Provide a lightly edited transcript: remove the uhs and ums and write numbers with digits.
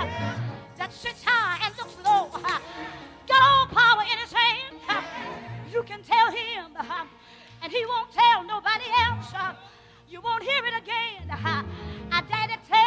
that sits high and looks low, got all power in his hand. You can tell him, and he won't tell nobody else. You won't hear it again. I dare to tell